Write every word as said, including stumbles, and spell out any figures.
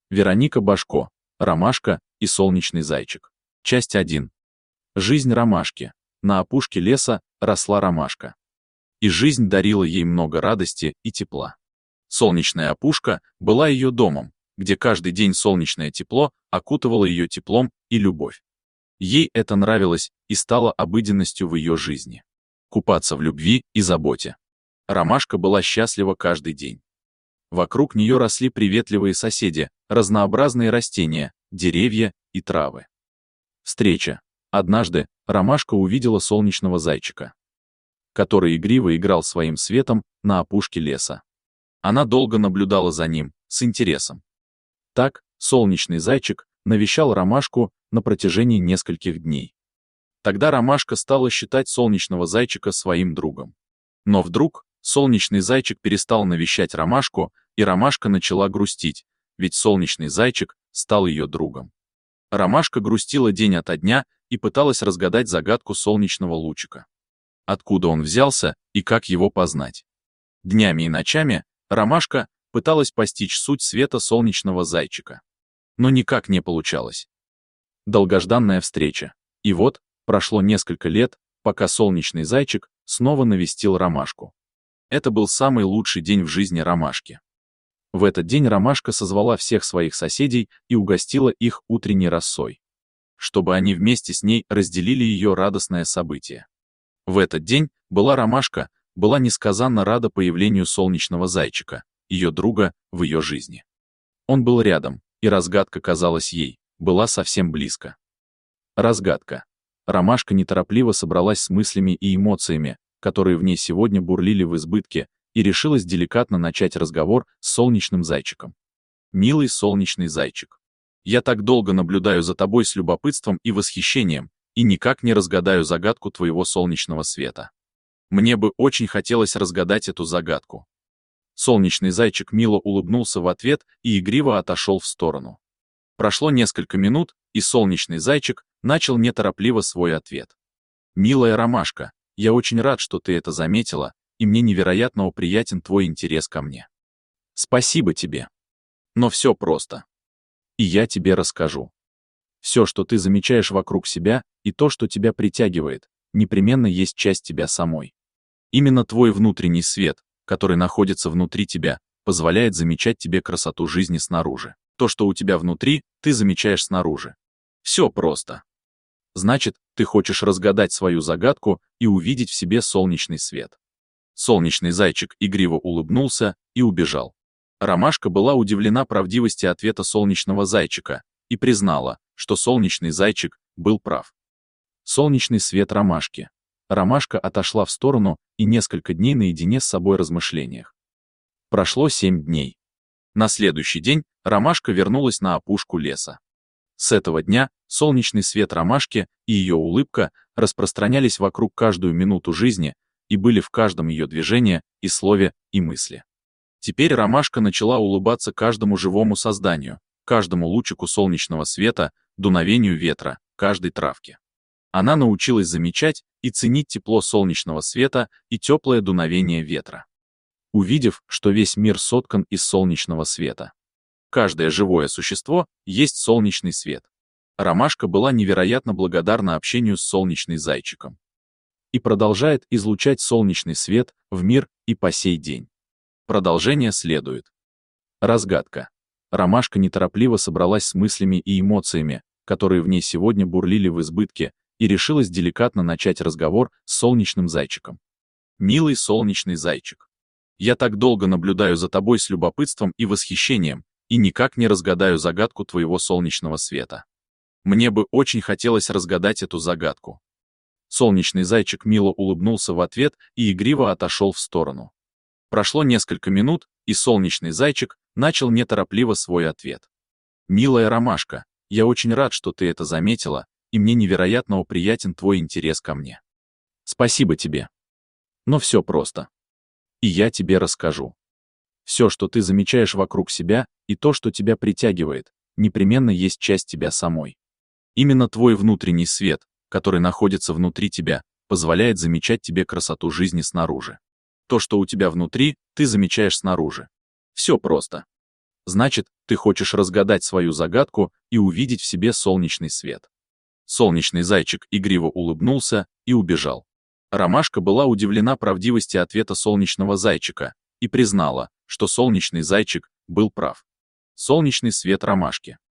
Вероника Башко, Ромашка и солнечный зайчик. Часть один. Жизнь ромашки. На опушке леса росла ромашка. И жизнь дарила ей много радости и тепла. Солнечная опушка была ее домом, где каждый день солнечное тепло окутывало ее теплом и любовь. Ей это нравилось и стало обыденностью в ее жизни. Купаться в любви и заботе. Ромашка была счастлива каждый день. Вокруг нее росли приветливые соседи, разнообразные растения, деревья и травы. Встреча. Однажды ромашка увидела солнечного зайчика, который игриво играл своим светом на опушке леса. Она долго наблюдала за ним, с интересом. Так, солнечный зайчик навещал ромашку на протяжении нескольких дней. Тогда ромашка стала считать солнечного зайчика своим другом. Но вдруг солнечный зайчик перестал навещать ромашку, и ромашка начала грустить, ведь солнечный зайчик стал ее другом. Ромашка грустила день ото дня и пыталась разгадать загадку солнечного лучика. Откуда он взялся и как его познать? Днями и ночами ромашка пыталась постичь суть света солнечного зайчика. Но никак не получалось. Долгожданная встреча. И вот, прошло несколько лет, пока солнечный зайчик снова навестил ромашку. Это был самый лучший день в жизни ромашки. В этот день ромашка созвала всех своих соседей и угостила их утренней росой, чтобы они вместе с ней разделили ее радостное событие. В этот день была ромашка, была несказанно рада появлению солнечного зайчика, ее друга, в ее жизни. Он был рядом, и разгадка казалась ей, была совсем близко. Разгадка. Ромашка неторопливо собралась с мыслями и эмоциями, которые в ней сегодня бурлили в избытке, и решилась деликатно начать разговор с солнечным зайчиком. «Милый солнечный зайчик, я так долго наблюдаю за тобой с любопытством и восхищением, и никак не разгадаю загадку твоего солнечного света. Мне бы очень хотелось разгадать эту загадку». Солнечный зайчик мило улыбнулся в ответ и игриво отошел в сторону. Прошло несколько минут, и солнечный зайчик начал неторопливо свой ответ. «Милая ромашка, я очень рад, что ты это заметила, и мне невероятно приятен твой интерес ко мне. Спасибо тебе. Но все просто. И я тебе расскажу. Все, что ты замечаешь вокруг себя, и то, что тебя притягивает, непременно есть часть тебя самой. Именно твой внутренний свет, который находится внутри тебя, позволяет замечать тебе красоту жизни снаружи. То, что у тебя внутри, ты замечаешь снаружи. Все просто. Значит, ты хочешь разгадать свою загадку и увидеть в себе солнечный свет. Солнечный зайчик игриво улыбнулся и убежал. Ромашка была удивлена правдивости ответа солнечного зайчика и признала, что солнечный зайчик был прав. Солнечный свет ромашки. Ромашка отошла в сторону и несколько дней наедине с собой размышлениях. Прошло семь дней. На следующий день ромашка вернулась на опушку леса. С этого дня солнечный свет ромашки и ее улыбка распространялись вокруг каждую минуту жизни и были в каждом ее движении, и слове, и мысли. Теперь ромашка начала улыбаться каждому живому созданию, каждому лучику солнечного света, дуновению ветра, каждой травке. Она научилась замечать и ценить тепло солнечного света и теплое дуновение ветра. Увидев, что весь мир соткан из солнечного света. Каждое живое существо есть солнечный свет. Ромашка была невероятно благодарна общению с солнечным зайчиком. И продолжает излучать солнечный свет в мир и по сей день. Продолжение следует. Разгадка. Ромашка неторопливо собралась с мыслями и эмоциями, которые в ней сегодня бурлили в избытке, и решилась деликатно начать разговор с солнечным зайчиком. «Милый солнечный зайчик, я так долго наблюдаю за тобой с любопытством и восхищением, и никак не разгадаю загадку твоего солнечного света. Мне бы очень хотелось разгадать эту загадку». Солнечный зайчик мило улыбнулся в ответ и игриво отошел в сторону. Прошло несколько минут, и солнечный зайчик начал неторопливо свой ответ. «Милая ромашка, я очень рад, что ты это заметила, и мне невероятно приятен твой интерес ко мне. Спасибо тебе. Но все просто. И я тебе расскажу. Все, что ты замечаешь вокруг себя, и то, что тебя притягивает, непременно есть часть тебя самой. Именно твой внутренний свет, который находится внутри тебя, позволяет замечать тебе красоту жизни снаружи. То, что у тебя внутри, ты замечаешь снаружи. Все просто. Значит, ты хочешь разгадать свою загадку и увидеть в себе солнечный свет. Солнечный зайчик игриво улыбнулся и убежал. Ромашка была удивлена правдивости ответа солнечного зайчика и признала, что солнечный зайчик был прав. Солнечный свет ромашки.